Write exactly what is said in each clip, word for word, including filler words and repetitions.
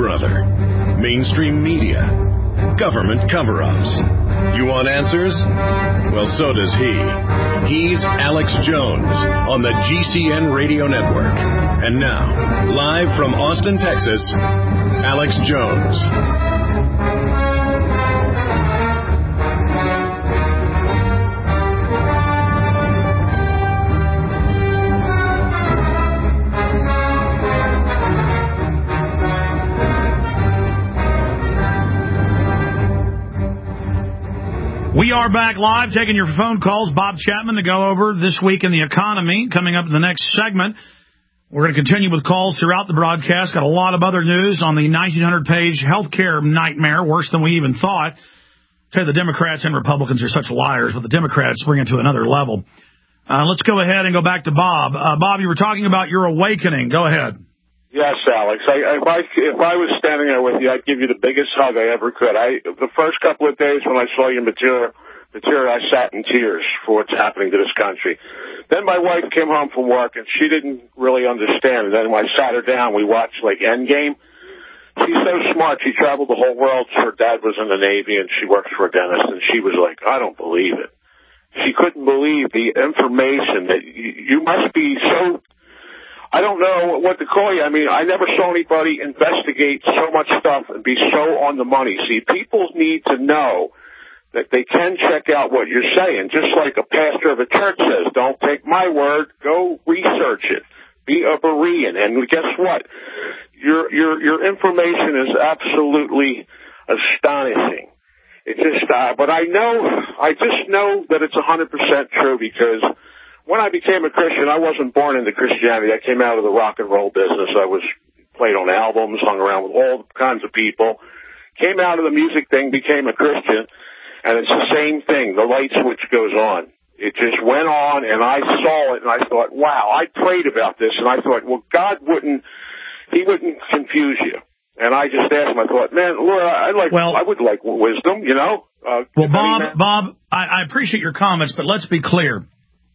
Brother, mainstream media, government cover-ups. You want answers? Well, so does he. He's Alex Jones on the G C N Radio Network. And now, live from Austin, Texas, Alex Jones. We are back live, taking your phone calls. Bob Chapman to go over this week in the economy. Coming up in the next segment, we're going to continue with calls throughout the broadcast. Got a lot of other news on the nineteen hundred page health care nightmare, worse than we even thought. I tell you, the Democrats and Republicans are such liars, but the Democrats bring it to another level. Uh, let's go ahead and go back to Bob. Uh, Bob, you were talking about your awakening. Go ahead. Yes, Alex. I, if I if I was standing there with you, I'd give you the biggest hug I ever could. I the first couple of days when I saw your material, material, I sat in tears for what's happening to this country. Then my wife came home from work and she didn't really understand. And then when I sat her down, we watched like Endgame. She's so smart. She traveled the whole world. Her dad was in the Navy and she works for a dentist. And she was like, I don't believe it. She couldn't believe the information that you, you must be so. I don't know what to call you. I mean, I never saw anybody investigate so much stuff and be so on the money. See, people need to know that they can check out what you're saying. Just like a pastor of a church says, don't take my word, go research it. Be a Berean. And guess what? Your, your, your information is absolutely astonishing. It just, uh, but I know, I just know that it's one hundred percent true because when I became a Christian, I wasn't born into Christianity. I came out of the rock and roll business. I was played on albums, hung around with all kinds of people, came out of the music thing, became a Christian, and it's the same thing. The light switch goes on. It just went on, and I saw it, and I thought, wow, I prayed about this, and I thought, well, God wouldn't, he wouldn't confuse you. And I just asked him, I thought, man, Lord, I like, well, I would like wisdom, you know? Uh, well, Bob, Bob, I, I appreciate your comments, but let's be clear.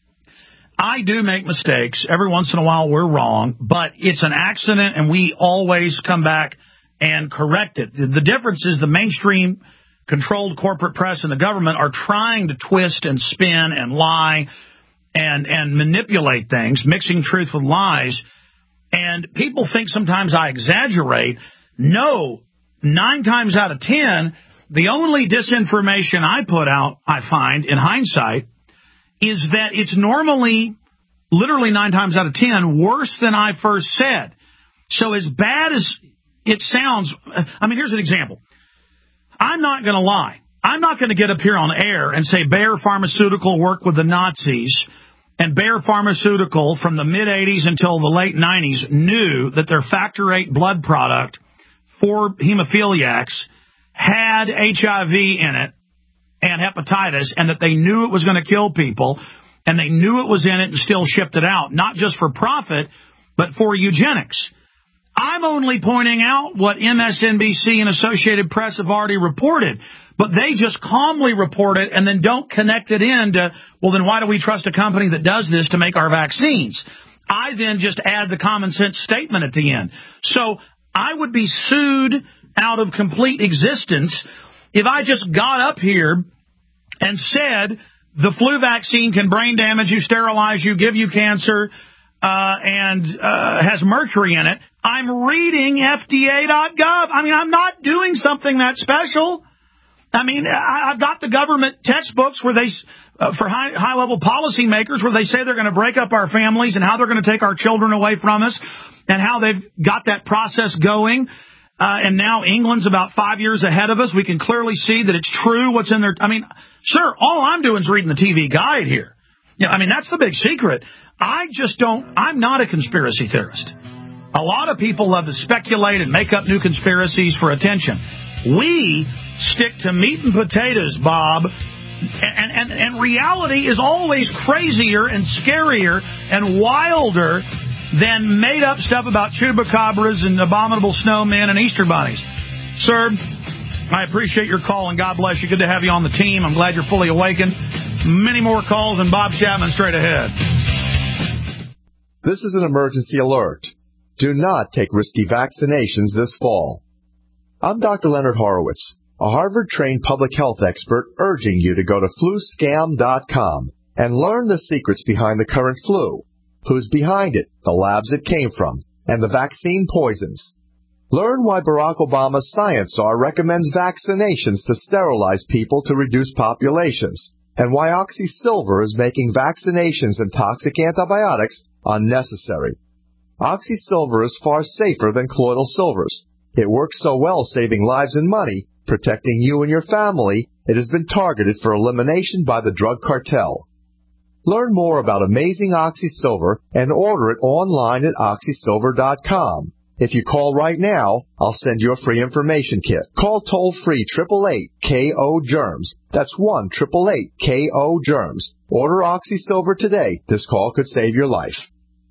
I do make mistakes. Every once in a while we're wrong, but it's an accident and we always come back and correct it. The difference is the mainstream controlled corporate press and the government are trying to twist and spin and lie and, and manipulate things, mixing truth with lies. And people think sometimes I exaggerate. No, nine times out of ten, the only disinformation I put out, I find, in hindsight, is that it's normally, literally nine times out of ten, worse than I first said. So as bad as it sounds, I mean, here's an example. I'm not going to lie. I'm not going to get up here on air and say Bayer Pharmaceutical worked with the Nazis, and Bayer Pharmaceutical from the mid-eighties until the late nineties knew that their Factor eight blood product for hemophiliacs had H I V in it, and hepatitis, and that they knew it was going to kill people, and they knew it was in it and still shipped it out, not just for profit, but for eugenics. I'm only pointing out what M S N B C and Associated Press have already reported, but they just calmly report it and then don't connect it in to, well, then why do we trust a company that does this to make our vaccines? I then just add the common sense statement at the end. So I would be sued out of complete existence if I just got up here and said the flu vaccine can brain damage you, sterilize you, give you cancer, uh, and uh, has mercury in it. I'm reading F D A dot gov. I mean, I'm not doing something that special. I mean, I, I've got the government textbooks where they, uh, for high, high-level policymakers, where they say they're going to break up our families and how they're going to take our children away from us and how they've got that process going. Uh, and now England's about five years ahead of us. We can clearly see that it's true what's in there. I mean, sir, all I'm doing is reading the T V guide here. Yeah, I mean, that's the big secret. I just don't, I'm not a conspiracy theorist. A lot of people love to speculate and make up new conspiracies for attention. We stick to meat and potatoes, Bob. And, and, and reality is always crazier and scarier and wilder than made-up stuff about chupacabras and abominable snowmen and Easter bunnies. Sir, I appreciate your call, and God bless you. Good to have you on the team. I'm glad you're fully awakened. Many more calls, and Bob Chapman straight ahead. This is an emergency alert. Do not take risky vaccinations this fall. I'm Doctor Leonard Horowitz, a Harvard-trained public health expert urging you to go to flu scam dot com and learn the secrets behind the current flu, who's behind it, the labs it came from, and the vaccine poisons. Learn why Barack Obama's science czar recommends vaccinations to sterilize people to reduce populations, and why OxySilver is making vaccinations and toxic antibiotics unnecessary. OxySilver is far safer than colloidal silvers. It works so well saving lives and money, protecting you and your family, it has been targeted for elimination by the drug cartel. Learn more about amazing OxySilver and order it online at Oxy Silver dot com. If you call right now, I'll send you a free information kit. Call toll-free eight eight eight K O germs. That's one eight eight eight K O germs. Order OxySilver today. This call could save your life.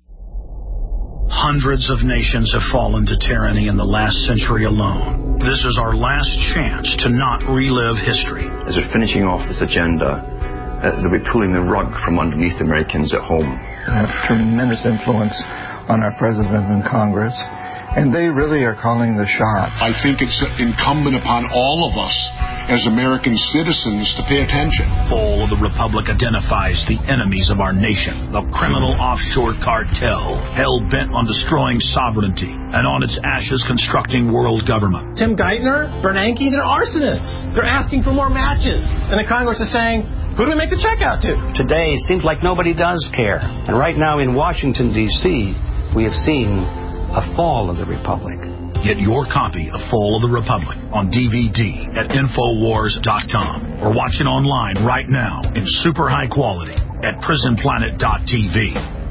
Hundreds of nations have fallen to tyranny in the last century alone. This is our last chance to not relive history. As we're finishing off this agenda, uh, they'll be pulling the rug from underneath Americans at home. They have tremendous influence on our president and Congress, and they really are calling the shots. I think it's incumbent upon all of us as American citizens to pay attention. Fall of the Republic identifies the enemies of our nation, the criminal offshore cartel, hell-bent on destroying sovereignty, and on its ashes constructing world government. Tim Geithner, Bernanke, they're arsonists. They're asking for more matches. And the Congress is saying, who do we make the check out to? Today, it seems like nobody does care. And right now in Washington, D C, we have seen a fall of the Republic. Get your copy of Fall of the Republic on D V D at Infowars dot com or watch it online right now in super high quality at Prison Planet dot T V.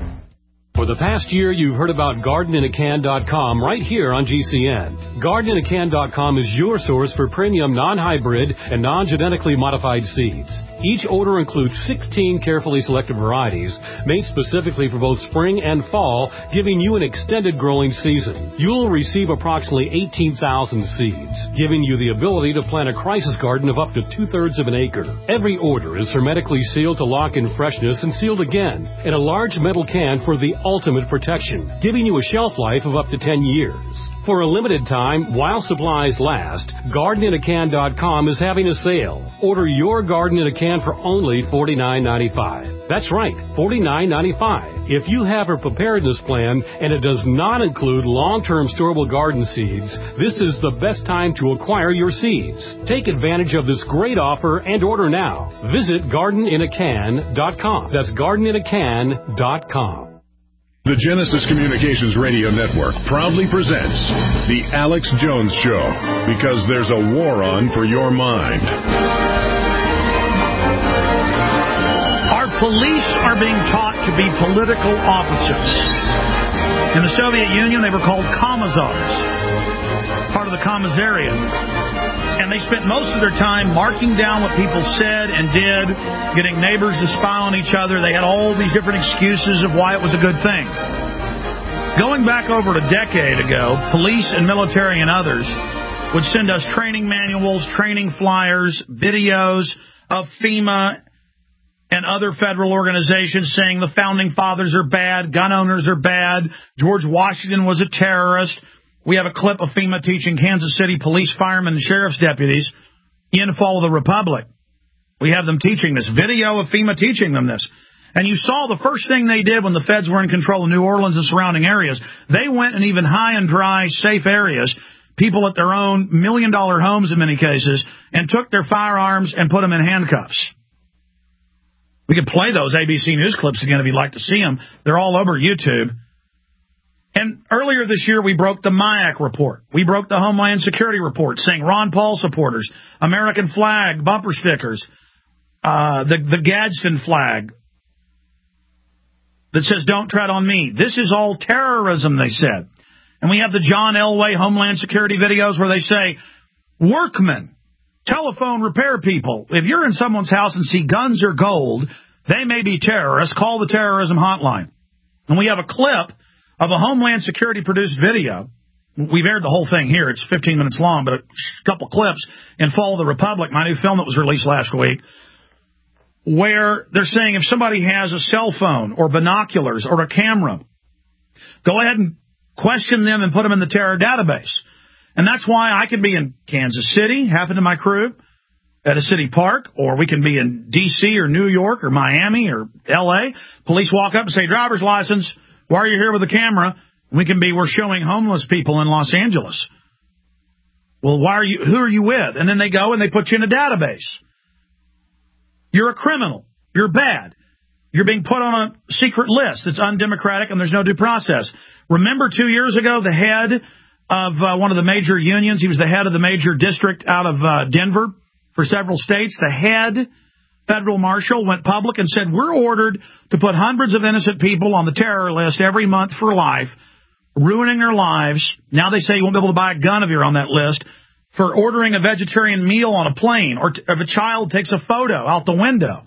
For the past year, you've heard about Garden in a Can dot com right here on G C N. Garden in a Can dot com is your source for premium non-hybrid and non-genetically modified seeds. Each order includes sixteen carefully selected varieties made specifically for both spring and fall, giving you an extended growing season. You'll receive approximately eighteen thousand seeds, giving you the ability to plant a crisis garden of up to two-thirds of an acre. Every order is hermetically sealed to lock in freshness and sealed again in a large metal can for the ultimate protection, giving you a shelf life of up to ten years. For a limited time, while supplies last, Garden in a Can dot com is having a sale. Order your Garden in a Can for only forty-nine ninety-five. That's right, forty-nine ninety-five. If you have a preparedness plan and it does not include long-term storable garden seeds, this is the best time to acquire your seeds. Take advantage of this great offer and order now. Visit Garden in a Can dot com. That's Garden in a Can dot com. The Genesis Communications Radio Network proudly presents The Alex Jones Show, because there's a war on for your mind. Our police are being taught to be political officers. In the Soviet Union, they were called commissars, part of the commissariat. And they spent most of their time marking down what people said and did, getting neighbors to spy on each other. They had all these different excuses of why it was a good thing. Going back over a decade ago, police and military and others would send us training manuals, training flyers, videos of FEMA and other federal organizations saying the founding fathers are bad, gun owners are bad, George Washington was a terrorist. We have a clip of FEMA teaching Kansas City police, firemen, and sheriff's deputies in Fall of the Republic. We have them teaching this. Video of FEMA teaching them this. And you saw the first thing they did when the feds were in control of New Orleans and surrounding areas. They went in even high and dry, safe areas, people at their own million-dollar homes in many cases, and took their firearms and put them in handcuffs. We could play those A B C News clips again if you'd like to see them. They're all over YouTube. And earlier this year, we broke the MIAC report. We broke the Homeland Security report saying Ron Paul supporters, American flag, bumper stickers, uh, the, the Gadsden flag that says, don't tread on me. This is all terrorism, they said. And we have the John Elway Homeland Security videos where they say, workmen, telephone repair people, if you're in someone's house and see guns or gold, they may be terrorists. Call the terrorism hotline. And we have a clip of a Homeland Security-produced video. We've aired the whole thing here. It's fifteen minutes long, but a couple clips in Fall of the Republic, my new film that was released last week, where they're saying if somebody has a cell phone or binoculars or a camera, go ahead and question them and put them in the terror database. And that's why I could be in Kansas City, half to my crew, at a city park, or we can be in D C or New York or Miami or L A. Police walk up and say, driver's license, why are you here with a camera? We can be, we're showing homeless people in Los Angeles. Well, why are you, who are you with? And then they go and they put you in a database. You're a criminal. You're bad. You're being put on a secret list that's undemocratic and there's no due process. Remember two years ago, the head of uh, one of the major unions, he was the head of the major district out of uh, Denver for several states. The head federal marshal went public and said, we're ordered to put hundreds of innocent people on the terror list every month for life, ruining their lives. Now they say you won't be able to buy a gun if you're on that list, for ordering a vegetarian meal on a plane, or t- if a child takes a photo out the window.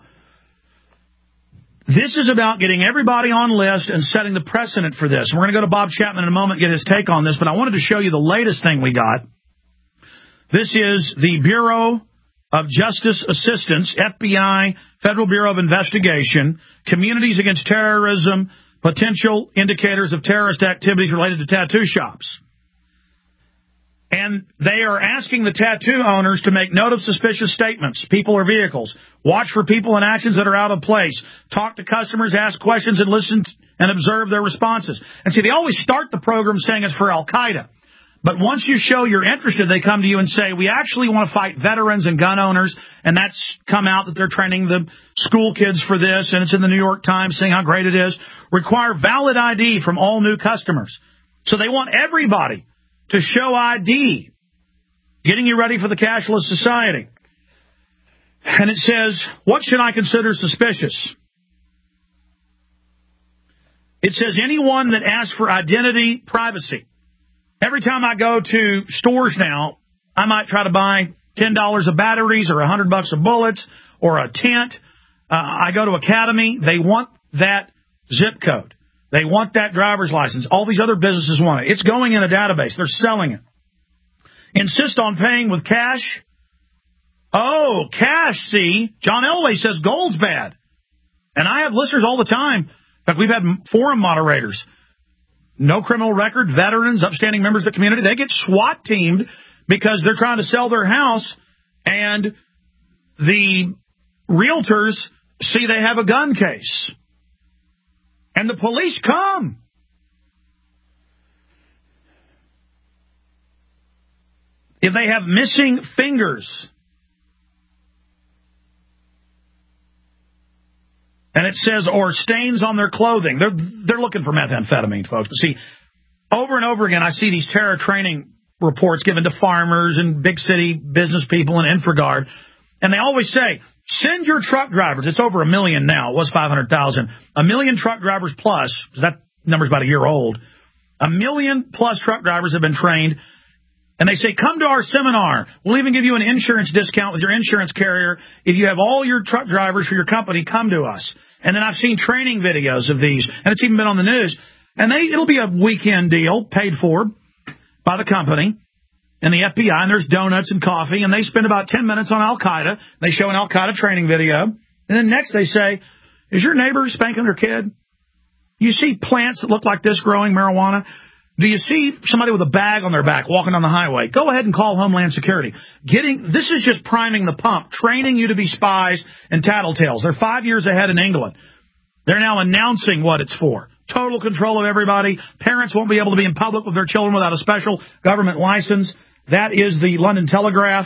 This is about getting everybody on list and setting the precedent for this. And we're going to go to Bob Chapman in a moment, get his take on this, but I wanted to show you the latest thing we got. This is the Bureau of Justice Assistance, F B I, Federal Bureau of Investigation, Communities Against Terrorism, Potential Indicators of Terrorist Activities Related to Tattoo Shops. And they are asking the tattoo owners to make note of suspicious statements, people or vehicles. Watch for people and actions that are out of place. Talk to customers, ask questions, and listen and observe their responses. And see, they always start the program saying it's for Al-Qaeda. But once you show you're interested, they come to you and say, we actually want to fight veterans and gun owners, and that's come out that they're training the school kids for this, and it's in the New York Times saying how great it is. Require valid I D from all new customers. So they want everybody to show I D, getting you ready for the cashless society. And it says, what should I consider suspicious? It says anyone that asks for identity privacy. Every time I go to stores now, I might try to buy ten dollars of batteries or one hundred bucks of bullets or a tent. Uh, I go to Academy. They want that zip code. They want that driver's license. All these other businesses want it. It's going in a database. They're selling it. Insist on paying with cash. Oh, cash, see. John Elway says gold's bad. And I have listeners all the time. In fact, we've had forum moderators. No criminal record, veterans, upstanding members of the community. They get SWAT teamed because they're trying to sell their house, and the realtors see they have a gun case. And the police come. If they have missing fingers, and it says, or stains on their clothing, they're they're looking for methamphetamine, folks. But see, over and over again, I see these terror training reports given to farmers and big city business people and InfraGard, and they always say, send your truck drivers. It's over a million now. It was five hundred thousand. A million truck drivers plus, because that number's about a year old. A million plus truck drivers have been trained. And they say, come to our seminar. We'll even give you an insurance discount with your insurance carrier. If you have all your truck drivers for your company, come to us. And then I've seen training videos of these, and it's even been on the news. And they it'll be a weekend deal paid for by the company and the F B I, and there's donuts and coffee, and they spend about ten minutes on Al-Qaeda. They show an Al-Qaeda training video. And then next they say, is your neighbor spanking their kid? You see plants that look like this growing marijuana? Do you see somebody with a bag on their back walking on the highway? Go ahead and call Homeland Security. Getting This is just priming the pump, training you to be spies and tattletales. They're five years ahead in England. They're now announcing what it's for. Total control of everybody. Parents won't be able to be in public with their children without a special government license. That is the London Telegraph.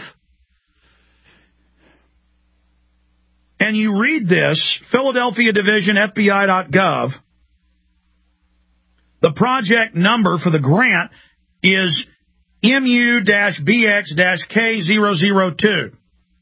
And you read this, Philadelphia Division, F B I dot gov. The project number for the grant is M U B X K zero zero two.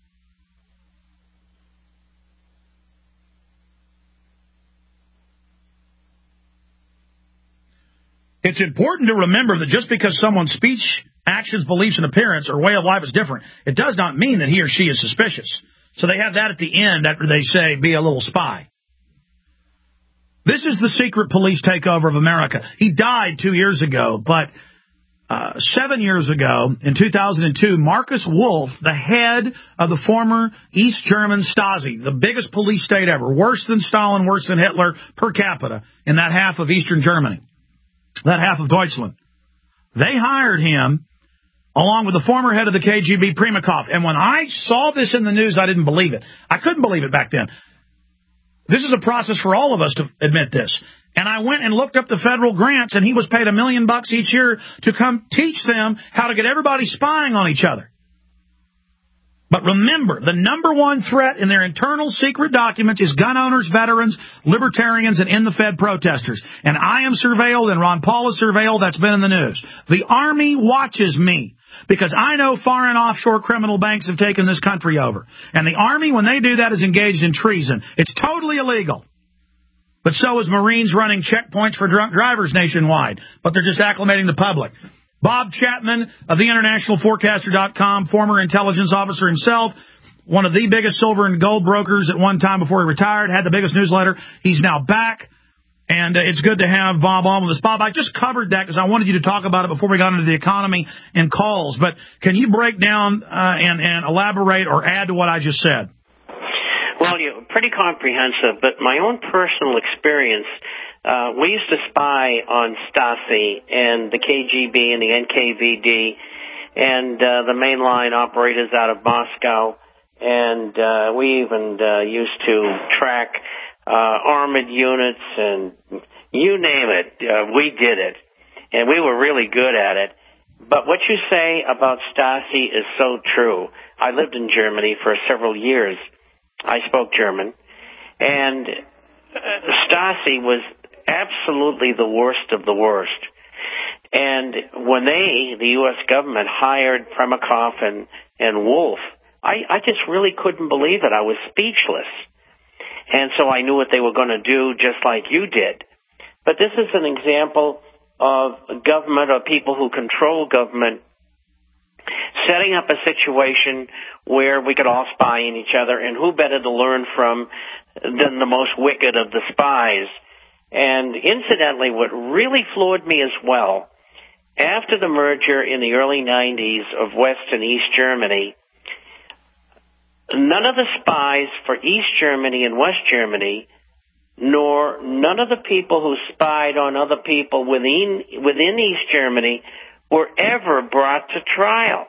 It's important to remember that just because someone's speech, actions, beliefs, and appearance or way of life is different, it does not mean that he or she is suspicious. So they have that at the end after they say, be a little spy. This is the secret police takeover of America. He died two years ago, but uh, seven years ago, in two thousand two, Markus Wolf, the head of the former East German Stasi, the biggest police state ever, worse than Stalin, worse than Hitler per capita in that half of Eastern Germany, that half of Deutschland. They hired him along with the former head of the K G B, Primakov. And when I saw this in the news, I didn't believe it. I couldn't believe it back then. This is a process for all of us to admit this. And I went and looked up the federal grants, and he was paid a million bucks each year to come teach them how to get everybody spying on each other. But remember, the number one threat in their internal secret documents is gun owners, veterans, libertarians, and in-the-Fed protesters. And I am surveilled, and Ron Paul is surveilled. That's been in the news. The Army watches me because I know foreign offshore criminal banks have taken this country over. And the Army, when they do that, is engaged in treason. It's totally illegal. But so is Marines running checkpoints for drunk drivers nationwide. But they're just acclimating the public. Bob Chapman of the international forecaster dot com, former intelligence officer himself, one of the biggest silver and gold brokers at one time before he retired, had the biggest newsletter. He's now back, and uh, it's good to have Bob on with us. Bob, I just covered that because I wanted you to talk about it before we got into the economy and calls. But can you break down uh, and, and elaborate or add to what I just said? Well, you're pretty comprehensive, but my own personal experience, Uh, we used to spy on Stasi and the K G B and the N K V D and uh, the mainline operators out of Moscow, and uh, we even uh, used to track uh, armored units and you name it, uh, we did it, and we were really good at it. But what you say about Stasi is so true. I lived in Germany for several years. I spoke German, and uh, Stasi was absolutely the worst of the worst. And when they, the U S government, hired Primakov and, and Wolf, I, I just really couldn't believe it. I was speechless. And so I knew what they were going to do, just like you did. But this is an example of government or people who control government setting up a situation where we could all spy on each other, and who better to learn from than the most wicked of the spies. And incidentally, what really floored me as well, after the merger in the early nineties of West and East Germany, none of the spies for East Germany and West Germany, nor none of the people who spied on other people within, within East Germany were ever brought to trial.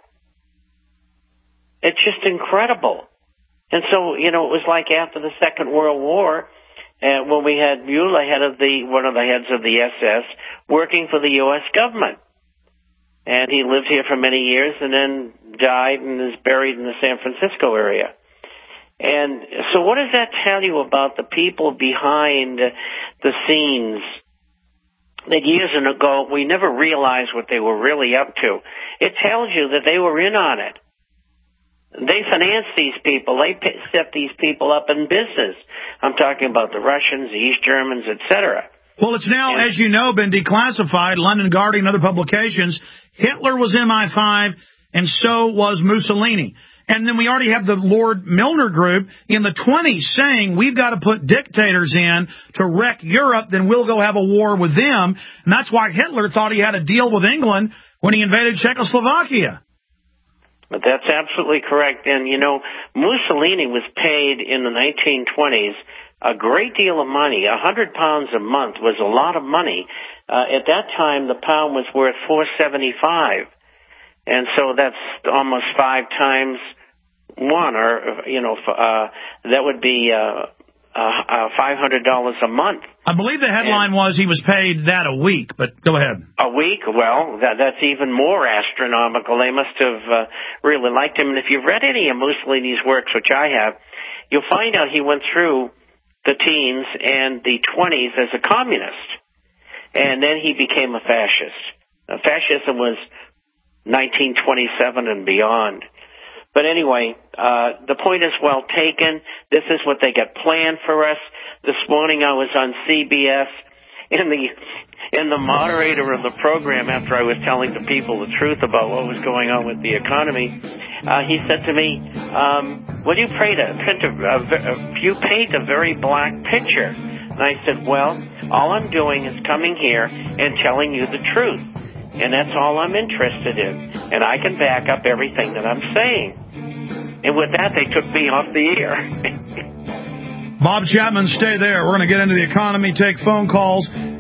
It's just incredible. And so, you know, it was like after the Second World War, Uh, when we had Mueller, head of the one of the heads of the S S, working for the U S government, and he lived here for many years, and then died and is buried in the San Francisco area. And so, what does that tell you about the people behind the scenes? That years ago we never realized what they were really up to. It tells you that they were in on it. They financed these people. They set these people up in business. I'm talking about the Russians, the East Germans, et cetera. Well, it's now, and, as you know, been declassified. London Guardian and other publications. Hitler was M I five, and so was Mussolini. And then we already have the Lord Milner group in the twenties saying we've got to put dictators in to wreck Europe, then we'll go have a war with them. And that's why Hitler thought he had a deal with England when he invaded Czechoslovakia. But that's absolutely correct. And, you know, Mussolini was paid in the nineteen twenties a great deal of money. A hundred pounds a month was a lot of money. Uh, at that time, the pound was worth four seventy-five. And so that's almost five times one, or, you know, uh, that would be uh, uh, uh, five hundred dollars a month. I believe the headline and was he was paid that a week, but go ahead. A week? Well, that, that's even more astronomical. They must have uh, really liked him. And if you've read any of Mussolini's works, which I have, you'll find out he went through the teens and the twenties as a communist. And then he became a fascist. Uh, fascism was nineteen twenty-seven and beyond. But anyway, uh, the point is well taken. This is what they got planned for us. This morning I was on C B S, and the, and the moderator of the program, after I was telling the people the truth about what was going on with the economy, uh, he said to me, um, well, you paint a, paint a, a, you paint a very black picture. And I said, well, all I'm doing is coming here and telling you the truth. And that's all I'm interested in. And I can back up everything that I'm saying. And with that, they took me off the air. Bob Chapman, stay there. We're going to get into the economy, take phone calls,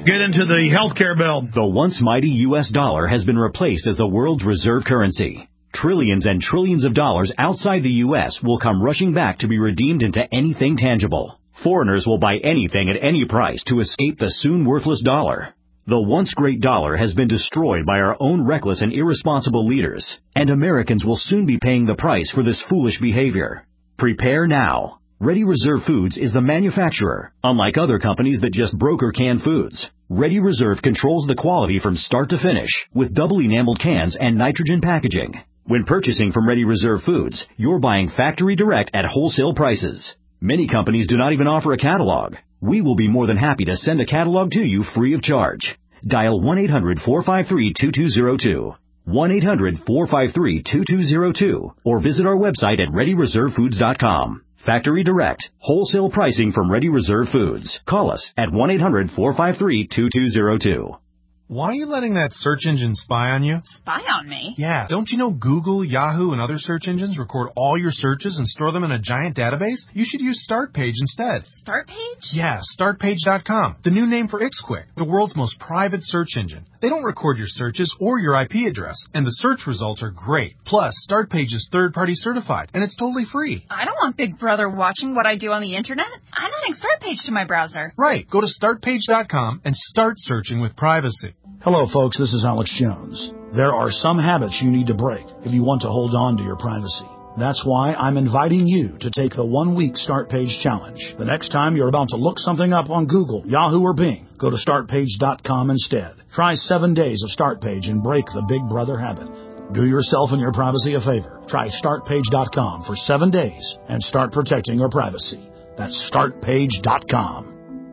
get into the health care bill. The once mighty U S dollar has been replaced as the world's reserve currency. Trillions and trillions of dollars outside the U S will come rushing back to be redeemed into anything tangible. Foreigners will buy anything at any price to escape the soon worthless dollar. The once great dollar has been destroyed by our own reckless and irresponsible leaders, and Americans will soon be paying the price for this foolish behavior. Prepare now. Ready Reserve Foods is the manufacturer, unlike other companies that just broker canned foods. Ready Reserve controls the quality from start to finish with double enameled cans and nitrogen packaging. When purchasing from Ready Reserve Foods, you're buying factory direct at wholesale prices. Many companies do not even offer a catalog. We will be more than happy to send a catalog to you free of charge. Dial one eight hundred four five three two two zero two, one eight hundred four five three two two zero two, or visit our website at ready reserve foods dot com. Factory direct, wholesale pricing from Ready Reserve Foods. Call us at one eight hundred four five three two two zero two. Why are you letting that search engine spy on you? Spy on me? Yeah. Don't you know Google, Yahoo, and other search engines record all your searches and store them in a giant database? You should use StartPage instead. StartPage? Yeah, start page dot com. The new name for IxQuick, the world's most private search engine. They don't record your searches or your I P address, and the search results are great. Plus, StartPage is third-party certified, and it's totally free. I don't want Big Brother watching what I do on the internet. I'm adding StartPage to my browser. Right. Go to start page dot com and start searching with privacy. Hello, folks. This is Alex Jones. There are some habits you need to break if you want to hold on to your privacy. That's why I'm inviting you to take the one-week Start Page Challenge. The next time you're about to look something up on Google, Yahoo, or Bing, go to start page dot com instead. Try seven days of StartPage and break the Big Brother habit. Do yourself and your privacy a favor. Try start page dot com for seven days and start protecting your privacy. That's start page dot com.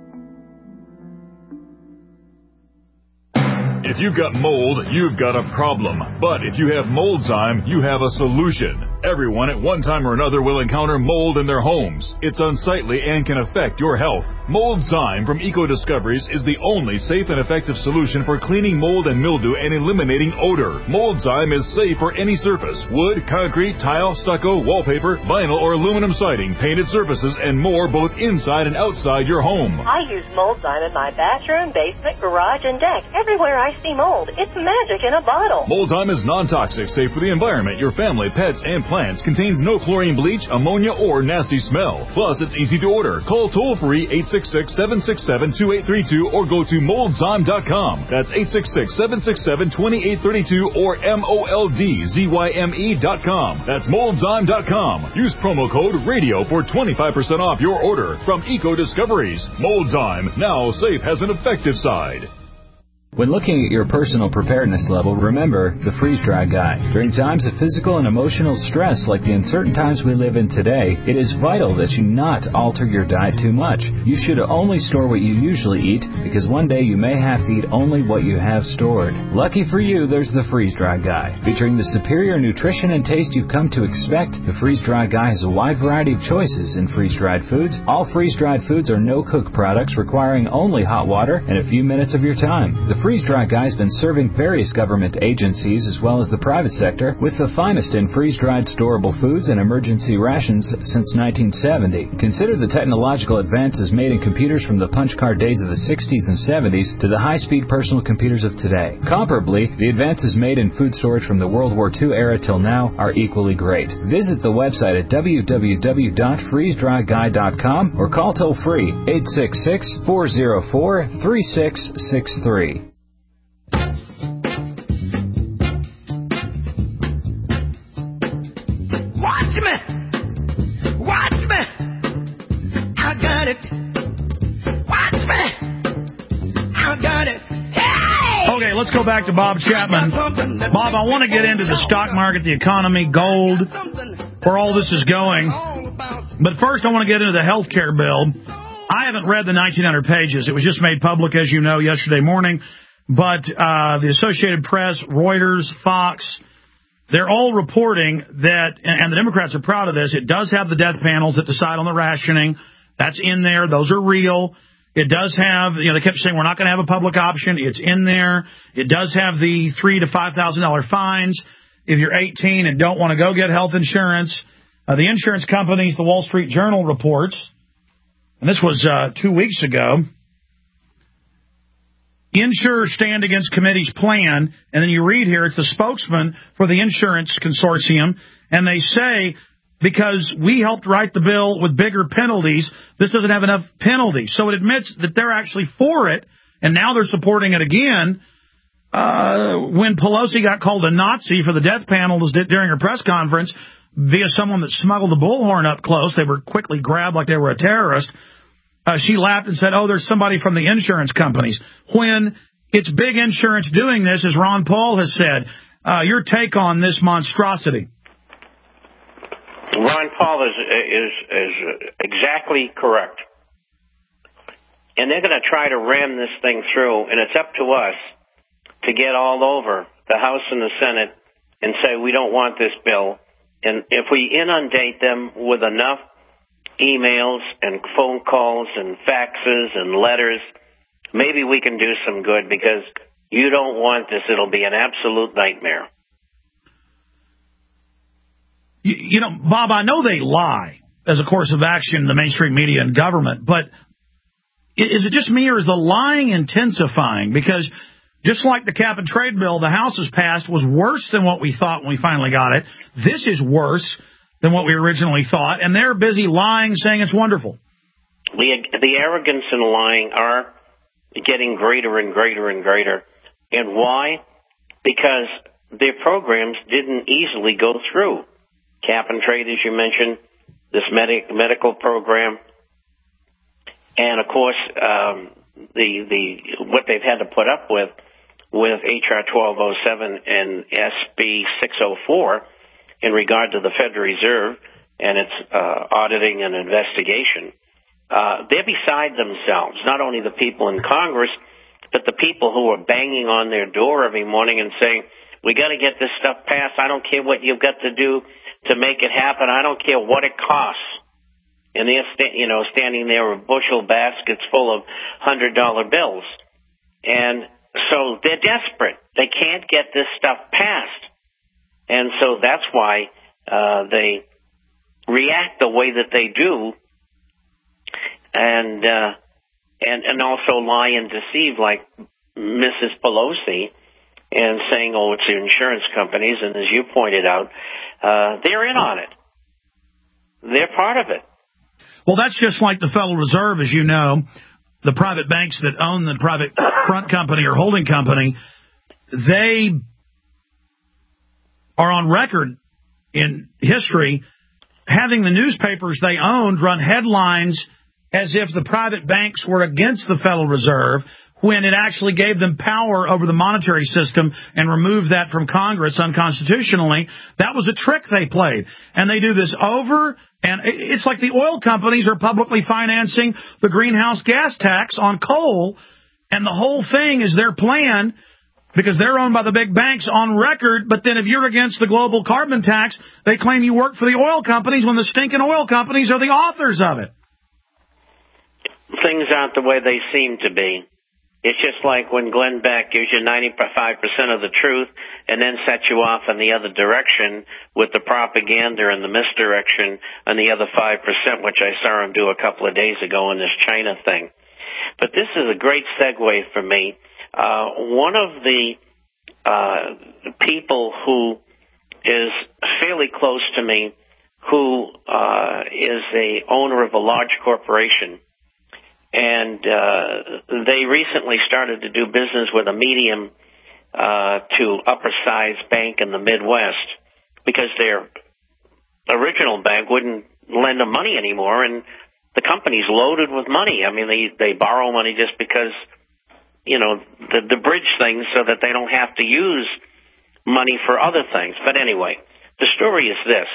If you've got mold, you've got a problem. But if you have Moldzyme, you have a solution. Everyone at one time or another will encounter mold in their homes. It's unsightly and can affect your health. Moldzyme from Eco Discoveries is the only safe and effective solution for cleaning mold and mildew and eliminating odor. Moldzyme is safe for any surface: wood, concrete, tile, stucco, wallpaper, vinyl or aluminum siding, painted surfaces, and more, both inside and outside your home. I use Moldzyme in my bathroom, basement, garage, and deck. Everywhere I see mold, it's magic in a bottle. Moldzyme is non-toxic, safe for the environment, your family, pets, and plants, contains no chlorine, bleach, ammonia, or nasty smell. Plus, it's easy to order. Call toll-free eight six six, seven six seven, two eight three two or go to moldzyme dot com. That's eight six six, seven six seven, two eight three two or M O L D Z Y M E dot com. That's moldzyme dot com. Use promo code RADIO for twenty-five percent off your order from Eco Discoveries. Moldzyme, now safe has an effective side. When looking at your personal preparedness level, remember the freeze-dry guide. During times of physical and emotional stress like the uncertain times we live in today, it is vital that you not alter your diet too much. You should only store what you usually eat, because one day you may have to eat only what you have stored. Lucky for you, there's the freeze-dry guide. Featuring the superior nutrition and taste you've come to expect, the freeze-dry guide has a wide variety of choices in freeze-dried foods. All freeze-dried foods are no-cook products requiring only hot water and a few minutes of your time. The The Freeze-Dry Guide has been serving various government agencies as well as the private sector with the finest in freeze-dried storable foods and emergency rations since nineteen seventy. Consider the technological advances made in computers from the punch card days of the sixties and seventies to the high-speed personal computers of today. Comparably, the advances made in food storage from the World War Two era till now are equally great. Visit the website at w w w dot freeze dry guide dot com or call toll-free eight six six, four zero four, three six six three. Watch me! Watch me! I got it! Watch me! I got it! Hey! Okay, let's go back to Bob Chapman. Bob, I want to get into the stock market, the economy, gold, where all this is going. But first, I want to get into the health care bill. I haven't read the nineteen hundred pages. It was just made public, as you know, yesterday morning. But uh, the Associated Press, Reuters, Fox, they're all reporting that, and the Democrats are proud of this, it does have the death panels that decide on the rationing. That's in there. Those are real. It does have, you know, they kept saying we're not going to have a public option. It's in there. It does have the three to five thousand dollar fines if you're eighteen and don't want to go get health insurance. Uh, the insurance companies, the Wall Street Journal reports, and this was uh, two weeks ago. insurers stand against committee's plan, and then you read here, it's the spokesman for the insurance consortium, and they say, because we helped write the bill with bigger penalties, this doesn't have enough penalties. So it admits that they're actually for it, and now they're supporting it again. Uh, when Pelosi got called a Nazi for the death panels during her press conference via someone that smuggled the bullhorn up close, they were quickly grabbed like they were a terrorist. Uh, she laughed and said, oh, there's somebody from the insurance companies. When it's big insurance doing this, as Ron Paul has said, uh, your take on this monstrosity? Ron Paul is, is, is exactly correct. And they're going to try to ram this thing through, and it's up to us to get all over the House and the Senate and say we don't want this bill. And if we inundate them with enough emails and phone calls and faxes and letters, maybe we can do some good, because you don't want this. It'll be an absolute nightmare. You, you know, Bob, I know they lie as a course of action in the mainstream media and government, but is it just me, or is the lying intensifying? Because just like the cap and trade bill the House has passed was worse than what we thought when we finally got it, this is worse than what we originally thought, and they're busy lying, saying it's wonderful. The, the arrogance and lying are getting greater and greater and greater. And why? Because their programs didn't easily go through. Cap and trade, as you mentioned, this med- medical program, and, of course, um, the the what they've had to put up with with H R twelve oh seven and S B six oh four in regard to the Federal Reserve and its uh, auditing and investigation. Uh, they're beside themselves, not only the people in Congress, but the people who are banging on their door every morning and saying, we got to get this stuff passed. I don't care what you've got to do to make it happen. I don't care what it costs. And they're, sta- you know, standing there with bushel baskets full of one hundred dollar bills. And so they're desperate. They can't get this stuff passed. And so that's why uh, they react the way that they do, and uh, and and also lie and deceive, like Missus Pelosi, and saying, oh, it's the insurance companies. And as you pointed out, uh, they're in on it. They're part of it. Well, that's just like the Federal Reserve, as you know, the private banks that own the private front company or holding company, they are on record in history having the newspapers they owned run headlines as if the private banks were against the Federal Reserve, when it actually gave them power over the monetary system and removed that from Congress unconstitutionally. That was a trick they played. And they do this over, and it's like the oil companies are publicly financing the greenhouse gas tax on coal, and the whole thing is their plan, because they're owned by the big banks on record. But then if you're against the global carbon tax, they claim you work for the oil companies when the stinking oil companies are the authors of it. Things aren't the way they seem to be. It's just like when Glenn Beck gives you ninety-five percent of the truth and then sets you off in the other direction with the propaganda and the misdirection and the other five percent, which I saw him do a couple of days ago in this China thing. But this is a great segue for me. Uh, one of the uh, people who is fairly close to me, who uh, is the owner of a large corporation, and uh, they recently started to do business with a medium uh, to upper-sized bank in the Midwest, because their original bank wouldn't lend them money anymore, and the company's loaded with money. I mean, they, they borrow money just because, you know, the, the bridge things so that they don't have to use money for other things. But anyway, the story is this.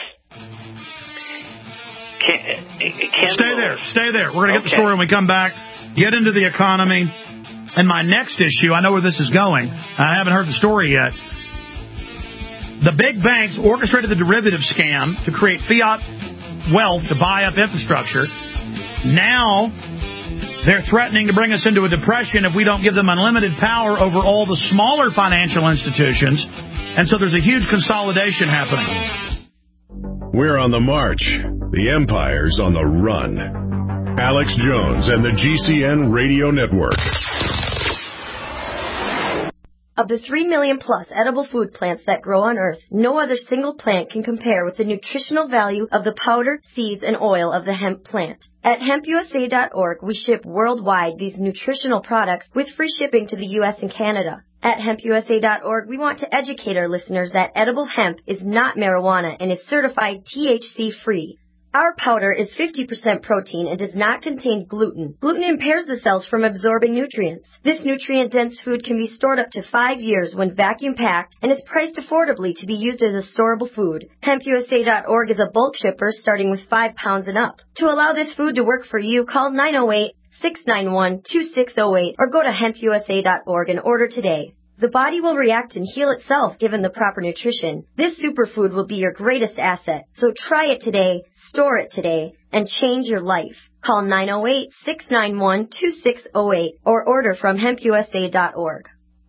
Ken, Ken stay Lewis. there, stay there. We're going to get Okay. the story when we come back, get into the economy. And my next issue, I know where this is going. I haven't heard the story yet. The big banks orchestrated the derivative scam to create fiat wealth to buy up infrastructure. Now they're threatening to bring us into a depression if we don't give them unlimited power over all the smaller financial institutions. And so there's a huge consolidation happening. We're on the march. The empire's on the run. Alex Jones and the G C N Radio Network. Of the three million plus edible food plants that grow on Earth, no other single plant can compare with the nutritional value of the powder, seeds, and oil of the hemp plant. At hemp U S A dot org, we ship worldwide these nutritional products with free shipping to the U S and Canada. At hemp U S A dot org, we want to educate our listeners that edible hemp is not marijuana and is certified T H C-free. Our powder is fifty percent protein and does not contain gluten. Gluten impairs the cells from absorbing nutrients. This nutrient-dense food can be stored up to five years when vacuum-packed and is priced affordably to be used as a storable food. hemp U S A dot org is a bulk shipper starting with five pounds and up. To allow this food to work for you, call nine oh eight, six nine one, two six oh eight or go to hemp U S A dot org and order today. The body will react and heal itself given the proper nutrition. This superfood will be your greatest asset. So try it today, store it today, and change your life. Call nine oh eight, six nine one, two six oh eight or order from hemp U S A dot org.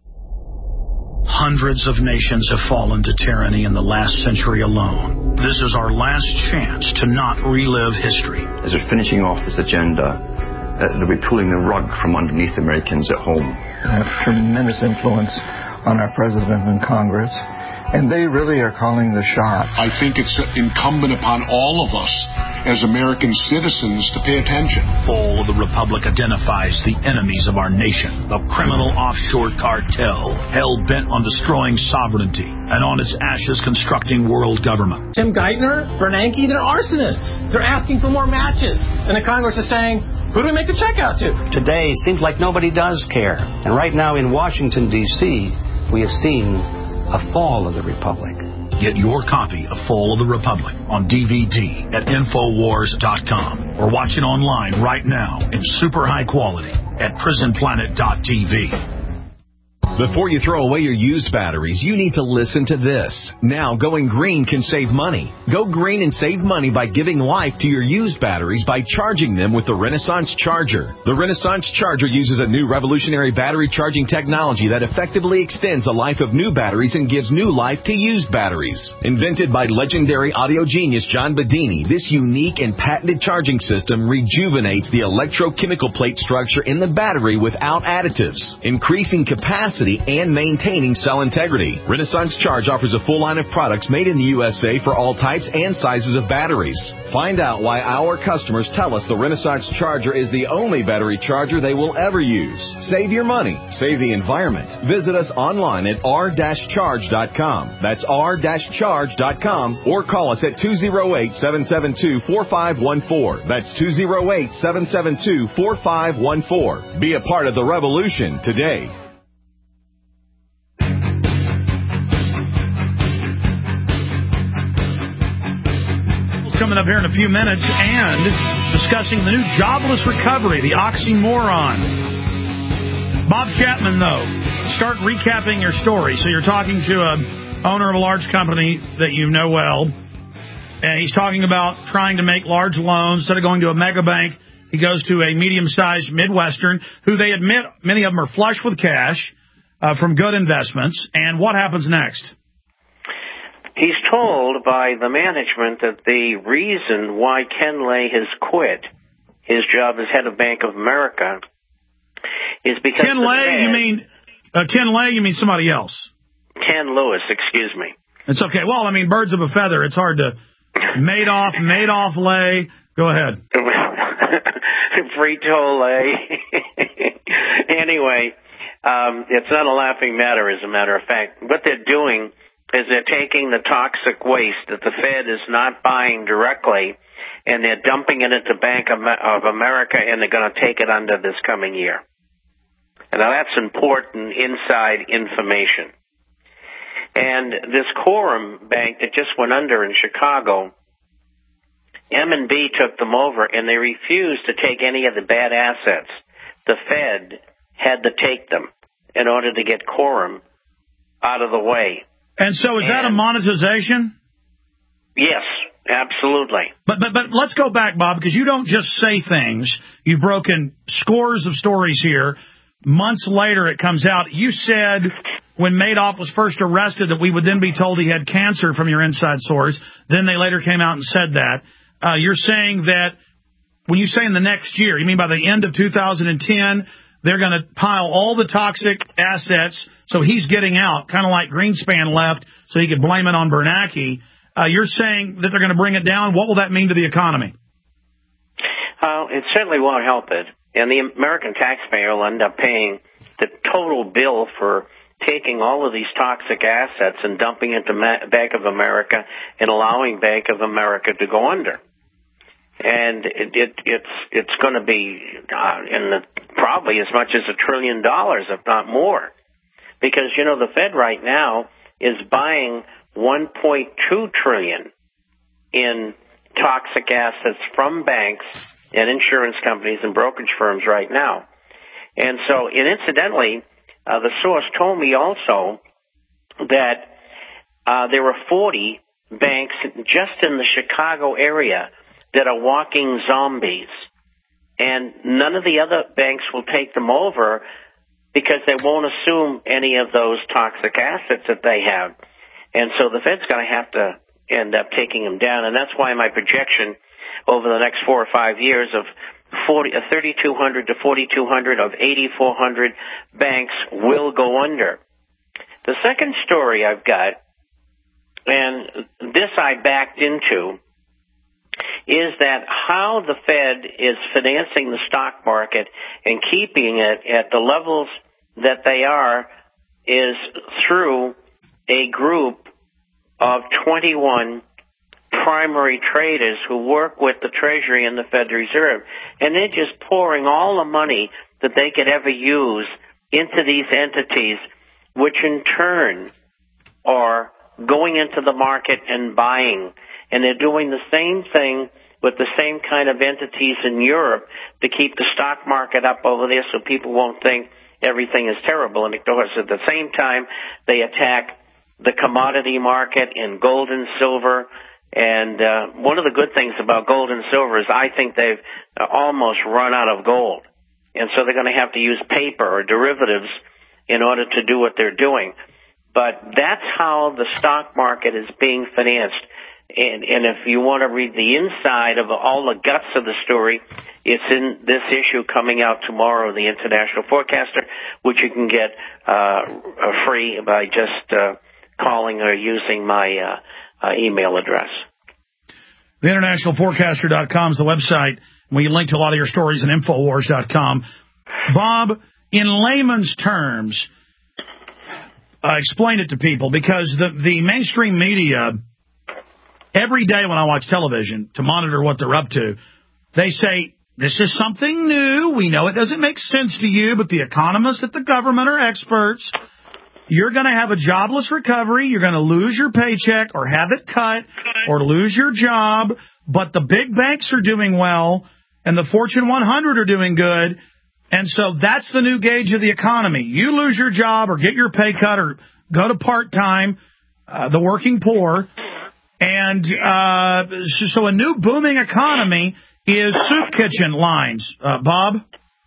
Hundreds of nations have fallen to tyranny in the last century alone. This is our last chance to not relive history. As we're finishing off this agenda, Uh, they'll be pulling the rug from underneath Americans at home. They have tremendous influence on our president and Congress, and they really are calling the shots. I think it's incumbent upon all of us as American citizens to pay attention. Fall of the Republic identifies the enemies of our nation, the criminal offshore cartel, hell-bent on destroying sovereignty, and on its ashes constructing world government. Tim Geithner, Bernanke, they're arsonists. They're asking for more matches. And the Congress is saying, who do we make the check out to? Today seems like nobody does care. And right now in Washington, D C, we have seen a fall of the Republic. Get your copy of Fall of the Republic on D V D at Infowars dot com or watch it online right now in super high quality at Prison Planet dot T V. Before you throw away your used batteries, you need to listen to this. Now, going green can save money. Go green and save money by giving life to your used batteries by charging them with the Renaissance Charger. The Renaissance Charger uses a new revolutionary battery charging technology that effectively extends the life of new batteries and gives new life to used batteries. Invented by legendary audio genius John Bedini, this unique and patented charging system rejuvenates the electrochemical plate structure in the battery without additives, increasing capacity and maintaining cell integrity. Renaissance Charge offers a full line of products made in the U S A for all types and sizes of batteries. Find out why our customers tell us the Renaissance Charger is the only battery charger they will ever use. Save your money. Save the environment. Visit us online at r dash charge dot com. That's r dash charge dot com or call us at two oh eight, seven seven two, four five one four. That's two oh eight, seven seven two, four five one four. Be a part of the revolution today. Coming up here in a few minutes and discussing the new jobless recovery, the oxymoron. Bob Chapman, though, start recapping your story. So you're talking to a owner of a large company that you know well, and he's talking about trying to make large loans. Instead of going to a mega bank, he goes to a medium-sized Midwestern, who they admit many of them are flush with cash uh, from good investments. And what happens next? He's told by the management that the reason why Ken Lay has quit his job as head of Bank of America is because Ken Lay, you mean uh, Ken Lay? You mean somebody else? Ken Lewis, excuse me. It's okay. Well, I mean, birds of a feather. It's hard to Madoff, Madoff Lay. Go ahead. Frito Lay. Anyway, um, it's not a laughing matter, as a matter of fact. What they're doing is they're taking the toxic waste that the Fed is not buying directly, and they're dumping it into Bank of America, and they're going to take it under this coming year. And now that's important inside information. And this Quorum Bank that just went under in Chicago, M and B took them over, and they refused to take any of the bad assets. The Fed had to take them in order to get Quorum out of the way. And so is and, that a monetization? Yes, absolutely. But, but but let's go back, Bob, because you don't just say things. You've broken scores of stories here. Months later, it comes out. You said when Madoff was first arrested that we would then be told he had cancer from your inside source. Then they later came out and said that. Uh, you're saying that when you say in the next year, you mean by the end of two thousand ten, they're going to pile all the toxic assets, so he's getting out, kind of like Greenspan left, so he could blame it on Bernanke. Uh, you're saying that they're going to bring it down. What will that mean to the economy? Uh, it certainly won't help it. And the American taxpayer will end up paying the total bill for taking all of these toxic assets and dumping it to Bank of America and allowing Bank of America to go under. And it, it, it's it's going to be uh, in the, probably as much as a trillion dollars, if not more, because you know the Fed right now is buying one point two trillion in toxic assets from banks and insurance companies and brokerage firms right now. And so, and incidentally, uh, the source told me also that uh, there were forty banks just in the Chicago area that are walking zombies, and none of the other banks will take them over because they won't assume any of those toxic assets that they have. And so the Fed's going to have to end up taking them down, and that's why my projection over the next four or five years of forty, thirty-two hundred to forty-two hundred of eighty-four hundred banks will go under. The second story I've got, and this I backed into, is that how the Fed is financing the stock market and keeping it at the levels that they are is through a group of twenty-one primary traders who work with the Treasury and the Federal Reserve. And they're just pouring all the money that they could ever use into these entities, which in turn are going into the market and buying. And they're doing the same thing with the same kind of entities in Europe to keep the stock market up over there so people won't think everything is terrible. And of course, at the same time, they attack the commodity market in gold and silver. And uh, one of the good things about gold and silver is I think they've uh, almost run out of gold. And so they're going to have to use paper or derivatives in order to do what they're doing. But that's how the stock market is being financed. And, and if you want to read the inside of all the guts of the story, it's in this issue coming out tomorrow, the International Forecaster, which you can get uh, free by just uh, calling or using my uh, uh, email address. The international forecaster dot com is the website. We link to a lot of your stories at infowars dot com. Bob, in layman's terms, uh, explain it to people, because the, the mainstream media, every day when I watch television to monitor what they're up to, they say, this is something new. We know it doesn't make sense to you, but the economists at the government are experts. You're going to have a jobless recovery. You're going to lose your paycheck or have it cut or lose your job. But the big banks are doing well and the Fortune one hundred are doing good. And so that's the new gauge of the economy. You lose your job or get your pay cut or go to part-time, uh, the working poor. And uh, so a new booming economy is soup kitchen lines. Uh, Bob?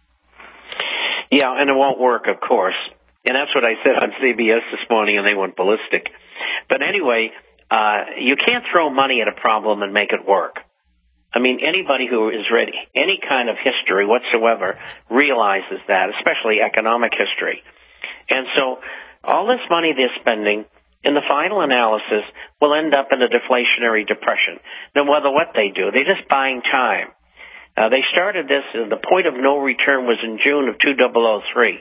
Yeah, and it won't work, of course. And that's what I said on C B S this morning, and they went ballistic. But anyway, uh, you can't throw money at a problem and make it work. I mean, anybody who has read any kind of history whatsoever realizes that, especially economic history. And so all this money they're spending, in the final analysis, will end up in a deflationary depression. No matter what they do, they're just buying time. Uh, they started this, and the point of no return was in June of two thousand three.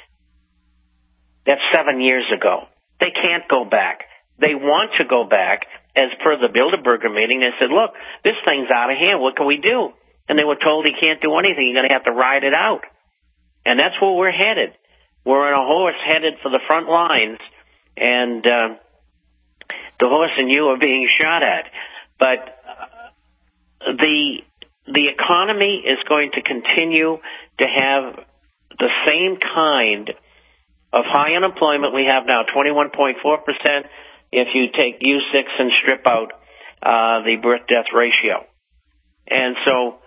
That's seven years ago. They can't go back. They want to go back. As per the Bilderberger meeting, they said, look, this thing's out of hand. What can we do? And they were told, you can't do anything. You're going to have to ride it out. And that's where we're headed. We're on a horse headed for the front lines, and uh, the horse and you are being shot at. But uh, the the economy is going to continue to have the same kind of high unemployment we have now, twenty-one point four percent if you take U six and strip out uh, the birth-death ratio. And so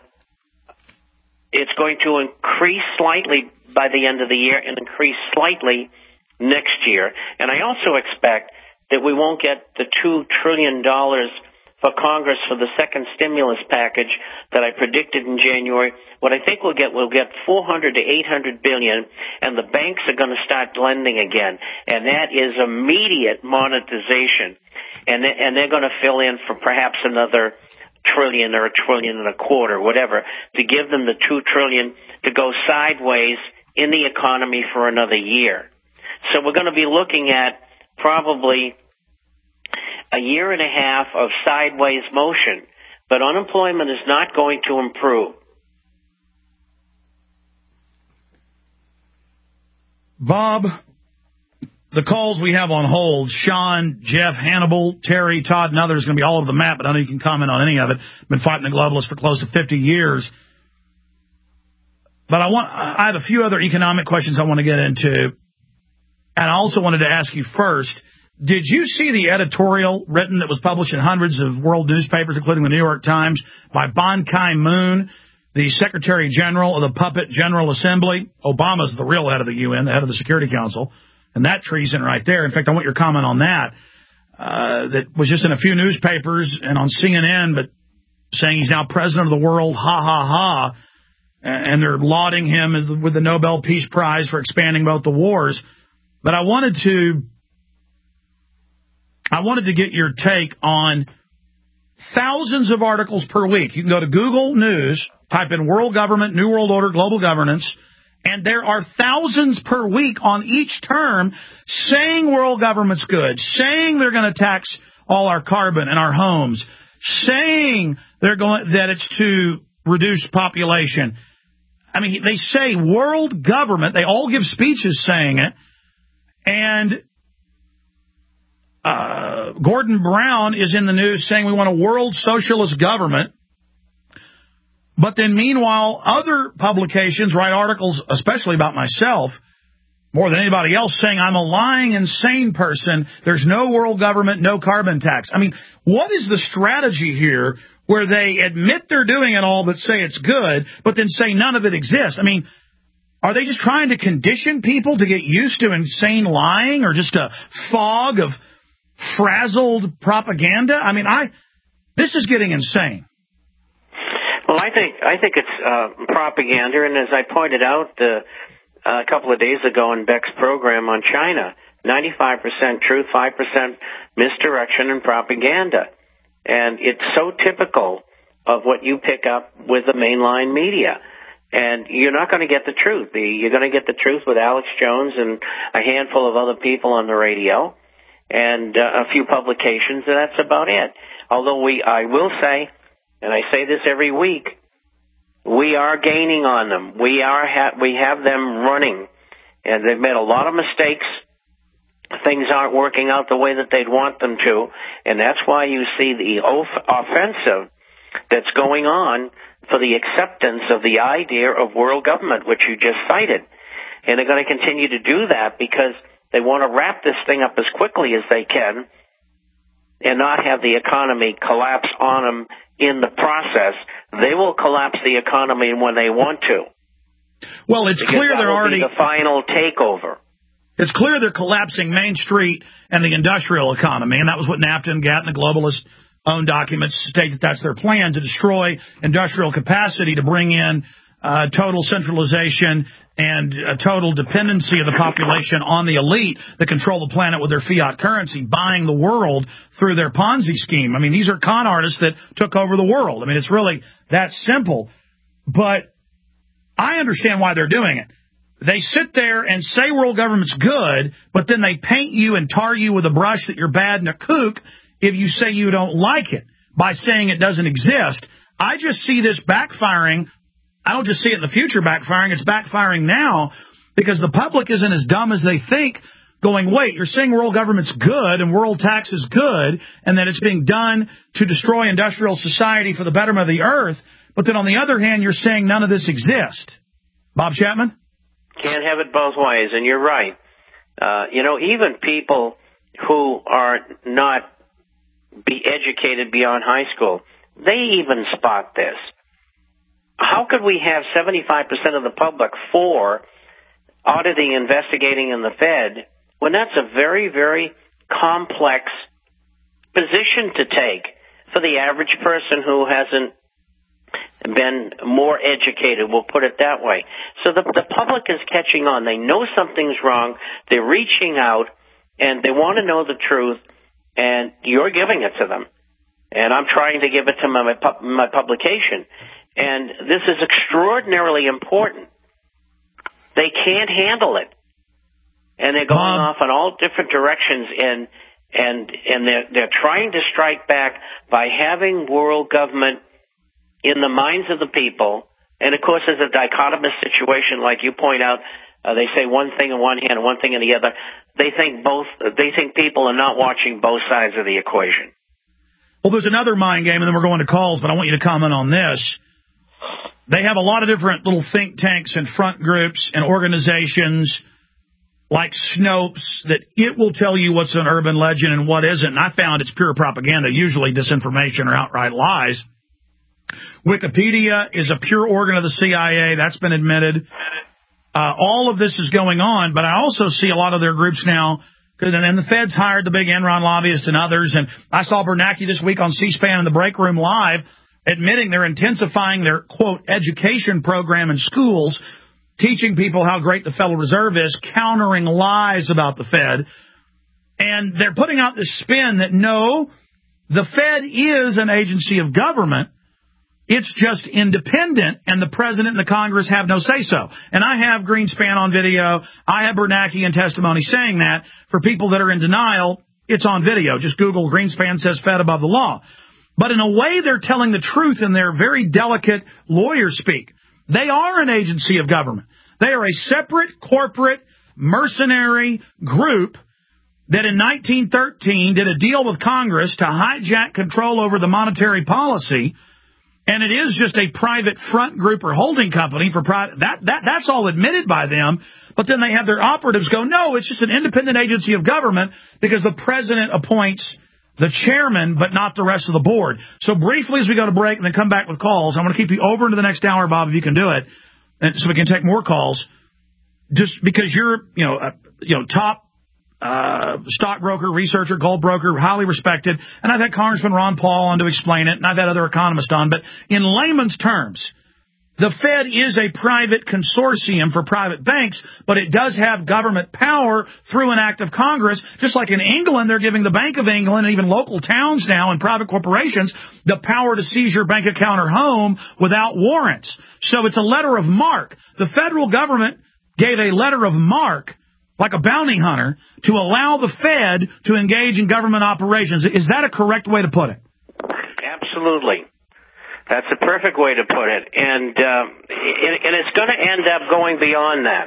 it's going to increase slightly by the end of the year and increase slightly next year. And I also expect that we won't get the two trillion dollars for Congress for the second stimulus package that I predicted in January. What I think we'll get, we'll get four hundred to eight hundred billion, and the banks are going to start lending again, and that is immediate monetization, and they, and they're going to fill in for perhaps another trillion or a trillion and a quarter, whatever, to give them the two trillion to go sideways in the economy for another year. So we're going to be looking at probably a year and a half of sideways motion, but unemployment is not going to improve. Bob, the calls we have on hold, Sean, Jeff, Hannibal, Terry, Todd, and others, going to be all over the map, but I know you can comment on any of it. Been fighting the globalists for close to fifty years. But I want, I have a few other economic questions I want to get into. And I also wanted to ask you first, did you see the editorial written that was published in hundreds of world newspapers, including the New York Times, by Ban Ki-moon, the Secretary General of the Puppet General Assembly? Obama's the real head of the U N, the head of the Security Council. And that treason right there. In fact, I want your comment on that. Uh, that was just in a few newspapers and on C N N, but saying he's now president of the world, ha, ha, ha. And they're lauding him as the, with the Nobel Peace Prize for expanding both the wars. But I wanted to, I wanted to get your take on thousands of articles per week. You can go to Google News, type in world government, new world order, global governance, and there are thousands per week on each term saying world government's good, saying they're going to tax all our carbon and our homes, saying they're going that it's to reduce population. I mean, they say world government. They all give speeches saying it. And uh, Gordon Brown is in the news saying we want a world socialist government. But then meanwhile, other publications write articles, especially about myself, more than anybody else, saying I'm a lying, insane person. There's no world government, no carbon tax. I mean, what is the strategy here where they admit they're doing it all but say it's good, but then say none of it exists? I mean, are they just trying to condition people to get used to insane lying or just a fog of frazzled propaganda? I mean, I this is getting insane. Well, I think I think it's uh, propaganda, and as I pointed out uh, a couple of days ago in Beck's program on China, ninety-five percent truth, five percent misdirection and propaganda. And it's so typical of what you pick up with the mainline media. And you're not going to get the truth. You're going to get the truth with Alex Jones and a handful of other people on the radio and uh, a few publications, and that's about it. Although we, I will say, and I say this every week, we are gaining on them. We are ha- we have them running, and they've made a lot of mistakes. Things aren't working out the way that they'd want them to, and that's why you see the off- offensive that's going on for the acceptance of the idea of world government, which you just cited. And they're going to continue to do that because they want to wrap this thing up as quickly as they can and not have the economy collapse on them in the process. They will collapse the economy when they want to. Well, it's because clear that they're will already... be the final takeover. It's clear they're collapsing Main Street and the industrial economy, and that was what NAFTA and GATT and the globalists' own documents state that that's their plan, to destroy industrial capacity, to bring in uh, total centralization and a total dependency of the population on the elite that control the planet with their fiat currency, buying the world through their Ponzi scheme. I mean, these are con artists that took over the world. I mean, it's really that simple. But I understand why they're doing it. They sit there and say world government's good, but then they paint you and tar you with a brush that you're bad and a kook if you say you don't like it by saying it doesn't exist. I just see this backfiring. I don't just see it in the future backfiring. It's backfiring now because the public isn't as dumb as they think, going, wait, you're saying world government's good and world tax is good and that it's being done to destroy industrial society for the betterment of the earth, but then on the other hand, you're saying none of this exists. Bob Chapman? Can't have it both ways, and you're right. Uh, you know, even people who are not be educated beyond high school, they even spot this. How could we have seventy-five percent of the public for auditing, investigating in the Fed when that's a very, very complex position to take? for the average person who hasn't been more educated, we'll put it that way. So the, the public is catching on. They know something's wrong. They're reaching out, and they want to know the truth, and you're giving it to them. And I'm trying to give it to my, my publication. And this is extraordinarily important. They can't handle it. And they're going Bob, off in all different directions, and and and they're, they're trying to strike back by having world government in the minds of the people. And, of course, there's a dichotomous situation, like you point out. Uh, they say one thing in one hand and one thing in the other. They think both. They think people are not watching both sides of the equation. Well, there's another mind game, and then we're going to calls, but I want you to comment on this. They have a lot of different little think tanks and front groups and organizations like Snopes that it will tell you what's an urban legend and what isn't. And I found it's pure propaganda, usually disinformation or outright lies. Wikipedia is a pure organ of the C I A. That's been admitted. Uh, all of this is going on, but I also see a lot of their groups now. And then the feds hired the big Enron lobbyists and others. And I saw Bernanke this week on C-SPAN in the break room live admitting they're intensifying their, quote, education program in schools, teaching people how great the Federal Reserve is, countering lies about the Fed. And they're putting out this spin that, no, the Fed is an agency of government. It's just independent, and the president and the Congress have no say-so. And I have Greenspan on video. I have Bernanke in testimony saying that. For people that are in denial, it's on video. Just Google Greenspan says Fed above the law. But in a way, they're telling the truth in their very delicate lawyer speak. They are an agency of government. They are a separate corporate mercenary group that in nineteen thirteen did a deal with Congress to hijack control over the monetary policy. And it is just a private front group or holding company for private. That, that, that's all admitted by them. But then they have their operatives go, no, it's just an independent agency of government because the president appoints the chairman, but not the rest of the board. So briefly, as we go to break and then come back with calls, I'm going to keep you over into the next hour, Bob, if you can do it, and so we can take more calls. Just because you're, you know, a, you know, top uh, stockbroker, researcher, gold broker, highly respected, and I've had Congressman Ron Paul on to explain it, and I've had other economists on. But in layman's terms, the Fed is a private consortium for private banks, but it does have government power through an act of Congress. Just like in England, they're giving the Bank of England and even local towns now and private corporations the power to seize your bank account or home without warrants. So it's a letter of marque. The federal government gave a letter of marque, like a bounty hunter, to allow the Fed to engage in government operations. Is that a correct way to put it? Absolutely. That's a perfect way to put it. And, uh, it, and it's going to end up going beyond that.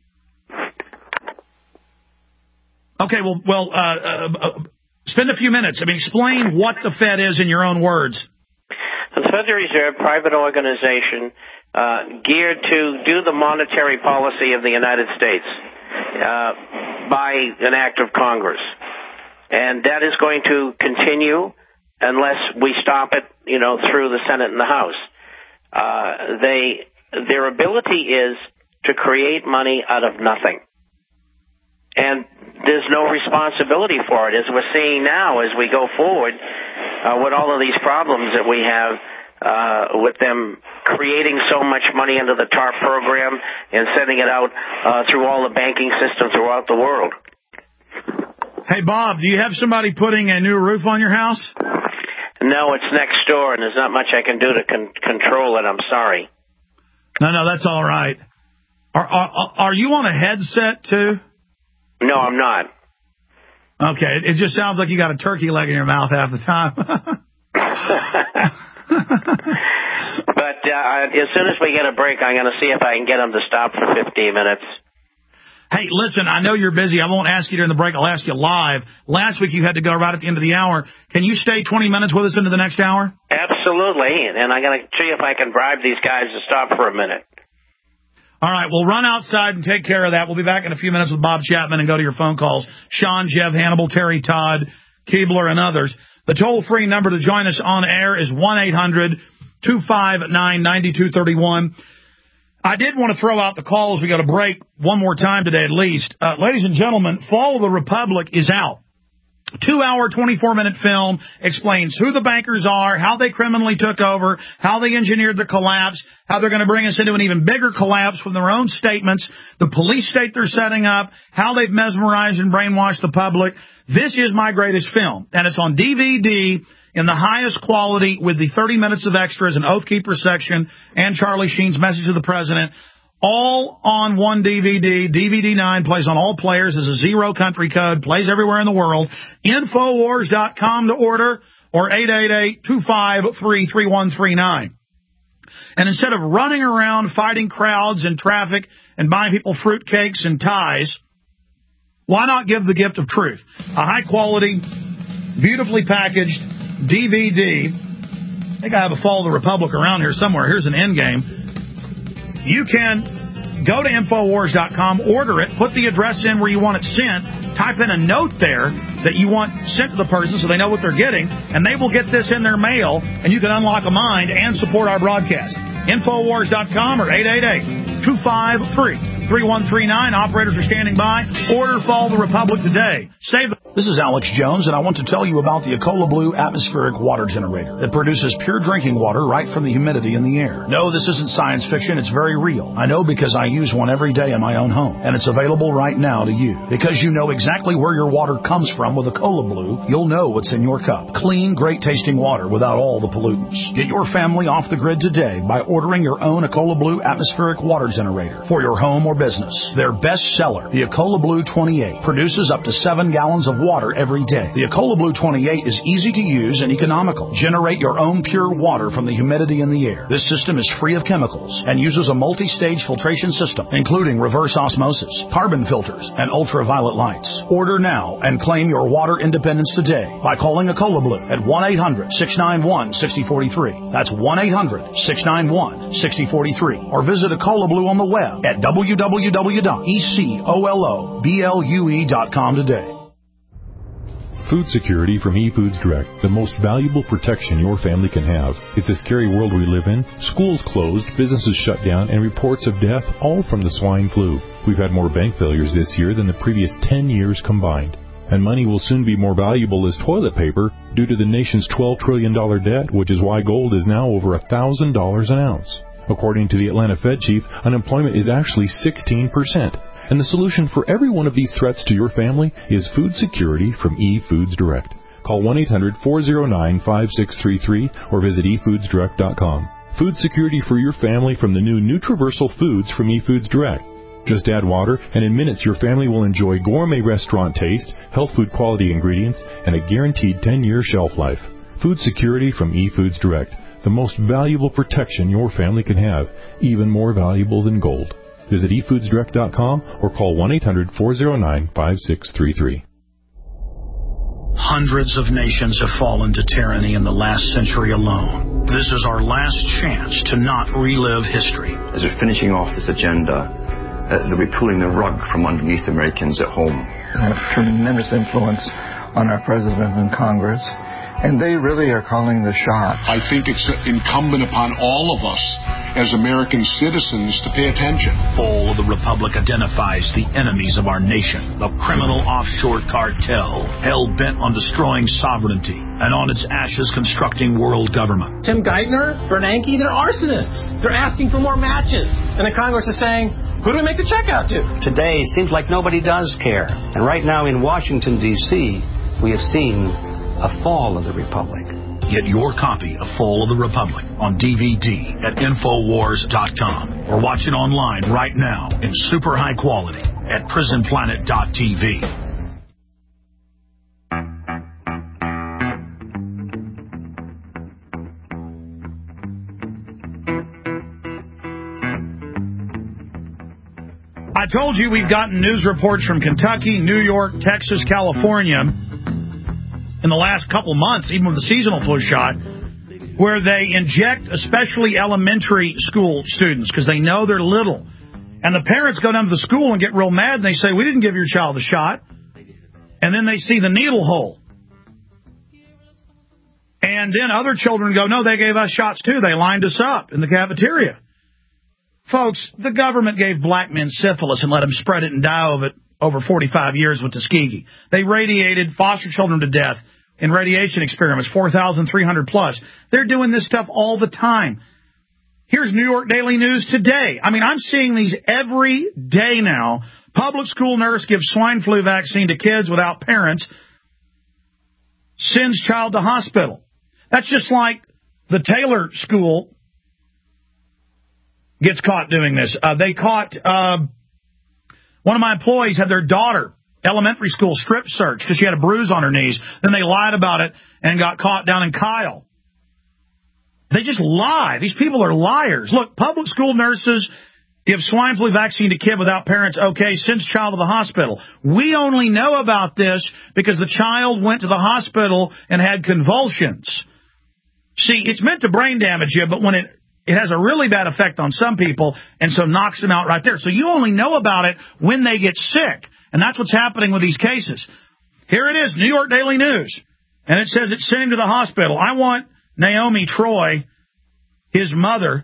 Okay, well, well, uh, uh, uh, spend a few minutes. I mean, explain what the Fed is in your own words. The Federal Reserve, private organization, uh, geared to do the monetary policy of the United States uh, by an act of Congress. And that is going to continue unless we stop it, you know, through the Senate and the House. Uh, they, their ability is to create money out of nothing. And there's no responsibility for it, as we're seeing now as we go forward uh, with all of these problems that we have uh, with them creating so much money under the TARP program and sending it out uh, through all the banking systems throughout the world. Hey, Bob, do you have somebody putting a new roof on your house? No, it's next door, and there's not much I can do to con- control it. I'm sorry. No, no, that's all right. Are, are, are you on a headset, too? No, I'm not. Okay, it just sounds like you got a turkey leg in your mouth half the time. But uh, as soon as we get a break, I'm going to see if I can get them to stop for fifteen minutes. Hey, listen, I know you're busy. I won't ask you during the break. I'll ask you live. Last week you had to go right at the end of the hour. Can you stay twenty minutes with us into the next hour? Absolutely, and I'm going to see if I can bribe these guys to stop for a minute. All right, well, run outside and take care of that. We'll be back in a few minutes with Bob Chapman and go to your phone calls. Sean, Jeff, Hannibal, Terry, Todd, Keebler, and others. The toll-free number to join us on air is one eight hundred two five nine nine two three one. I did want to throw out the call as we go to break one more time today at least. Uh, ladies and gentlemen, Fall of the Republic is out. Two-hour, twenty-four-minute film explains who the bankers are, how they criminally took over, how they engineered the collapse, how they're going to bring us into an even bigger collapse from their own statements, the police state they're setting up, how they've mesmerized and brainwashed the public. This is my greatest film, and it's on D V D in the highest quality with the thirty minutes of extras and Oath Keeper section and Charlie Sheen's message to the president. All on one D V D. D V D nine plays on all players as a zero country code, plays everywhere in the world. Infowars dot com to order, or eight eight eight, two five three, three one three nine. And instead of running around fighting crowds and traffic and buying people fruitcakes and ties, why not give the gift of truth? A high quality, beautifully packaged D V D. I think I have a Fall of the Republic around here somewhere. Here's an end game. You can go to Infowars dot com, order it, put the address in where you want it sent, type in a note there that you want sent to the person so they know what they're getting, and they will get this in their mail, and you can unlock a mind and support our broadcast. Infowars dot com or eight eight eight, two five three, three one three nine. Operators are standing by. Order Fall of the Republic today. Save the... This is Alex Jones, and I want to tell you about the Ecola Blue atmospheric water generator that produces pure drinking water right from the humidity in the air. No, this isn't science fiction. It's very real. I know because I use one every day in my own home, and it's available right now to you. Because you know exactly where your water comes from with Ecola Blue, you'll know what's in your cup. Clean, great-tasting water without all the pollutants. Get your family off the grid today by ordering your own Ecola Blue atmospheric water generator for your home or business. Their best seller, the Ecola Blue twenty-eight, produces up to seven gallons of water every day. The Ecola Blue twenty-eight is easy to use and economical. Generate your own pure water from the humidity in the air. This system is free of chemicals and uses a multi-stage filtration system, including reverse osmosis, carbon filters, and ultraviolet lights. Order now and claim your water independence today by calling Ecola Blue at one eight hundred, six nine one, six zero four three. That's one eight hundred, six nine one, six zero four three. Or visit Ecola Blue on the web at w w w dot ecola blue dot com today. Food security from eFoods Direct, the most valuable protection your family can have. It's a scary world we live in. Schools closed, businesses shut down, and reports of death, all from the swine flu. We've had more bank failures this year than the previous ten years combined. And money will soon be more valuable as toilet paper due to the nation's twelve trillion dollars debt, which is why gold is now over one thousand dollars an ounce. According to the Atlanta Fed chief, unemployment is actually sixteen percent. And the solution for every one of these threats to your family is food security from eFoods Direct. Call one eight hundred, four zero nine, five six three three or visit e foods direct dot com. Food security for your family from the new Nutriversal Foods from eFoods Direct. Just add water, and in minutes your family will enjoy gourmet restaurant taste, health food quality ingredients, and a guaranteed ten-year shelf life. Food security from eFoods Direct, the most valuable protection your family can have, even more valuable than gold. Visit e foods direct dot com or call one eight hundred, four zero nine, five six three three. Hundreds of nations have fallen to tyranny in the last century alone. This is our last chance to not relive history. As we're finishing off this agenda, uh, they'll be pulling the rug from underneath Americans at home. Have tremendous influence on our president and Congress, and they really are calling the shots. I think it's incumbent upon all of us as American citizens to pay attention. Fall of the Republic identifies the enemies of our nation, the criminal offshore cartel, hell-bent on destroying sovereignty, and on its ashes constructing world government. Tim Geithner, Bernanke, they're arsonists. They're asking for more matches. And the Congress is saying, who do we make the check out to? Today, it seems like nobody does care. And right now in Washington, D C, we have seen a fall of the Republic. Get your copy of Fall of the Republic on D V D at Infowars dot com or watch it online right now in super high quality at prison planet dot t v. I told you we've gotten news reports from Kentucky, New York, Texas, California in the last couple months, even with the seasonal flu shot, where they inject especially elementary school students because they know they're little. And the parents go down to the school and get real mad, and they say, we didn't give your child a shot. And then they see the needle hole. And then other children go, no, they gave us shots too. They lined us up in the cafeteria. Folks, the government gave black men syphilis and let them spread it and die of it over forty-five years with Tuskegee. They radiated foster children to death in radiation experiments, four thousand three hundred plus. They're doing this stuff all the time. Here's New York Daily News today. I mean, I'm seeing these every day now. Public school nurse gives swine flu vaccine to kids without parents, sends child to hospital. That's just like the Taylor School gets caught doing this. Uh, they caught uh, one of my employees had their daughter, elementary school, strip search because she had a bruise on her knees. Then they lied about it and got caught down in Kyle. They just lie. These people are liars. Look, public school nurses give swine flu vaccine to kid without parents. Okay, sends child to the hospital. We only know about this because the child went to the hospital and had convulsions. See, it's meant to brain damage you, but when it, it has a really bad effect on some people, and so knocks them out right there. So you only know about it when they get sick, and that's what's happening with these cases. Here it is, New York Daily News, and it says it's sent him to the hospital. I want Naomi Troy, his mother,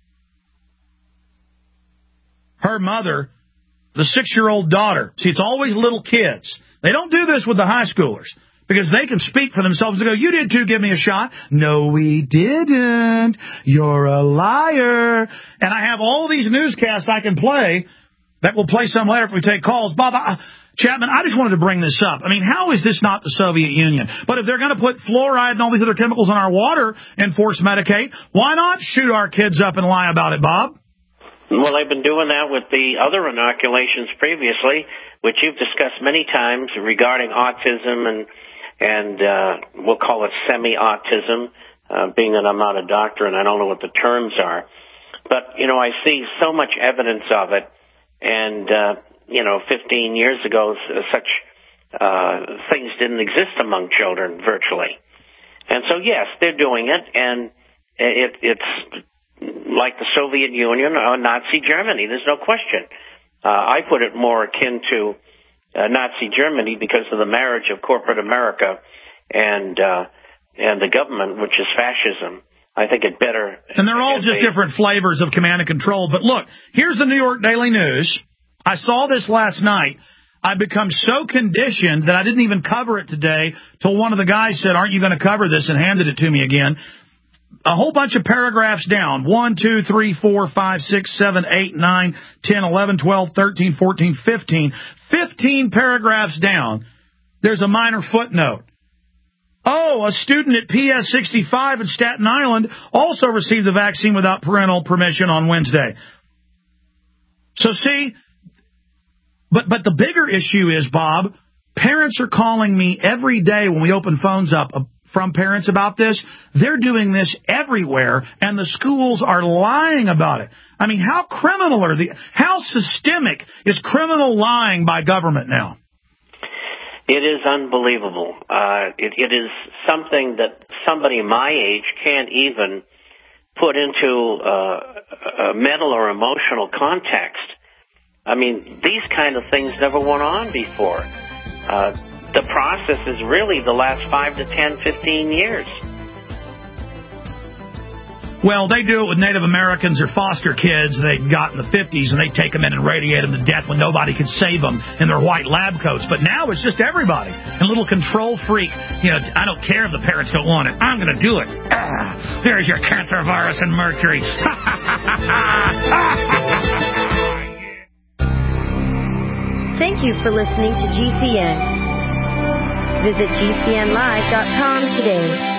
her mother, the six-year-old daughter. See, it's always little kids. They don't do this with the high schoolers because they can speak for themselves and go, you did too, give me a shot. No, we didn't. You're a liar. And I have all these newscasts I can play that will play some later if we take calls. Bob, I, Chapman, I just wanted to bring this up. I mean, how is this not the Soviet Union? But if they're going to put fluoride and all these other chemicals in our water and force medicate, why not shoot our kids up and lie about it, Bob? Well, they've been doing that with the other inoculations previously, which you've discussed many times regarding autism and, and uh, we'll call it semi-autism, uh, being that I'm not a doctor and I don't know what the terms are. But, you know, I see so much evidence of it. And, uh, you know, fifteen years ago, such uh, things didn't exist among children virtually. And so, yes, they're doing it, and it, it's like the Soviet Union or Nazi Germany. There's no question. Uh, I put it more akin to uh, Nazi Germany because of the marriage of corporate America and uh, and the government, which is fascism. I think it better. And they're all just different flavors of command and control. But look, here's the New York Daily News. I saw this last night. I've become so conditioned that I didn't even cover it today till one of the guys said, aren't you going to cover this, and handed it to me again. A whole bunch of paragraphs down. one, two, three, four, five, six, seven, eight, nine, ten, eleven, twelve, thirteen, fourteen, fifteen. fifteen paragraphs down, there's a minor footnote. Oh, a student at P S sixty-five in Staten Island also received the vaccine without parental permission on Wednesday. So see, but but the bigger issue is, Bob, parents are calling me every day when we open phones up from parents about this. They're doing this everywhere, and the schools are lying about it. I mean, how criminal are the, how systemic is criminal lying by government now? It is unbelievable. Uh, it, it is something that somebody my age can't even put into uh, a mental or emotional context. I mean, these kind of things never went on before. Uh, the process is really the last five to ten, fifteen years. Well, they do it with Native Americans or foster kids they got in the fifties, and they take them in and radiate them to death when nobody could save them in their white lab coats. But now it's just everybody. And little control freak, you know, I don't care if the parents don't want it. I'm going to do it. Ah, there's your cancer virus and mercury. Thank you for listening to G C N. Visit G C N live dot com today.